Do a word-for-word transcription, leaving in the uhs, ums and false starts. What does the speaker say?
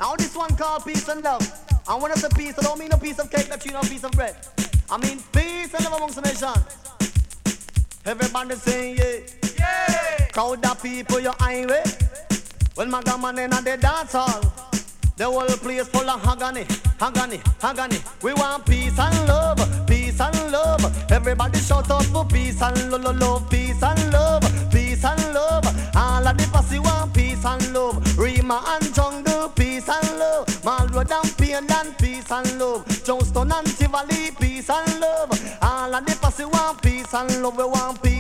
Now this one called peace and love. And when I say peace, I don't mean a piece of cake that you know, a piece of bread. I mean peace and love amongst the nation. Everybody saying yeah. Yeah. Crowd of people, your highway. When my gammon in the dance hall, the whole place full of agony, agony, agony. We want peace and love, peace and love. Everybody shout out for peace and love, love, love, peace and love, peace and love. All of the posse want peace and love. Rima and Jungle, peace and love. Malroad and Pain and peace and love. Johnstone and Tivoli, peace and love. All of the posse want peace and love. We want peace.